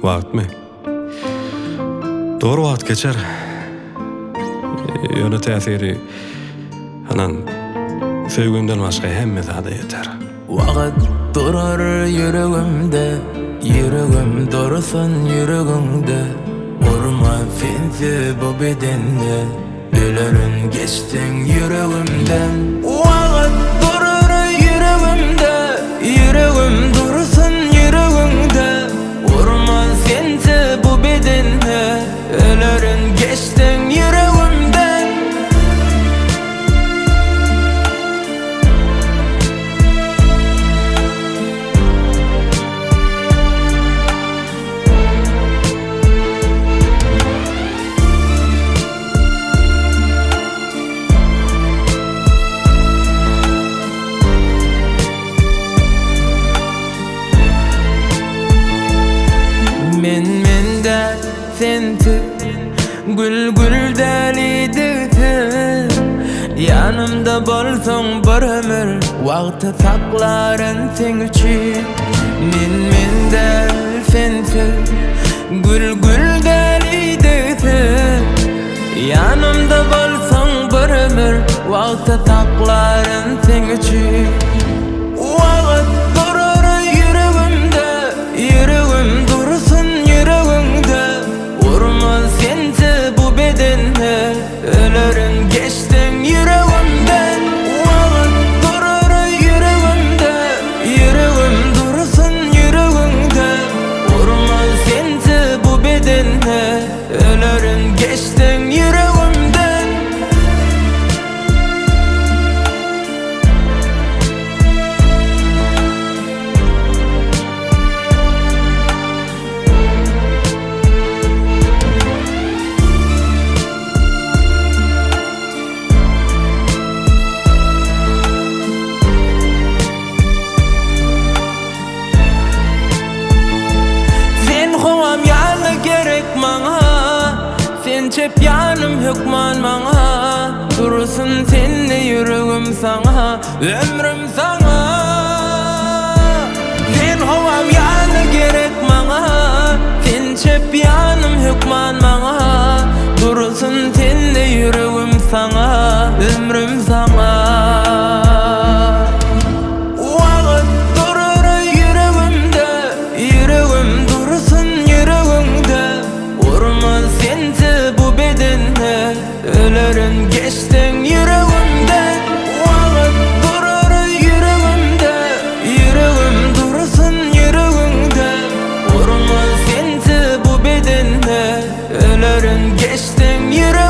Wagt mı? Doğru wagt geçer. Ýöne täsiri anan sevgimden başga hemme zada yeter. Wagt durar yüregimde, yüregim dursun yüregimde. Urma sensiz bu bedende, ölerin geçtin yüregimden. Wagt durar yüregimde, yüregim dursun yüregimde. Urma sensiz bu bedende, ölerin geçtin yüregimden. Men-mende sensiz gül dälidi yanımda bolsaň bir ömür wagty saklaryn sen üçin. Men-mende sensiz gül dälidi yanımda bolsaň bir ömür wagty saklaryn sen üçin. Wagt durar yüregimde, yüregim dursun yüregimde. Urma sensiz bu bedende, ölerin geçtin yüregimden. Wagt durar yüregimde, yüregim dursun yüregimde. Urma sensiz bu bedende, ölerin geçtin yüregimden. Sen çep yanım hükman maňa, dursun sende yüregim saňa, ömrüm saňa. Sen howam ýaly gerek maňa, sen çep yanım hükman maňa, dursun sende yüregim saňa, ömrüm saňa. Wagt durar yüregimde, yüregim dursun yüregimde. Urma sensiz bu bedende, ölerin geçtin yüregimden. Wagt durar yüregimde, yüregim dursun yüregimde. Urma sensiz bu bedende, ölerin geçtin yüregimden.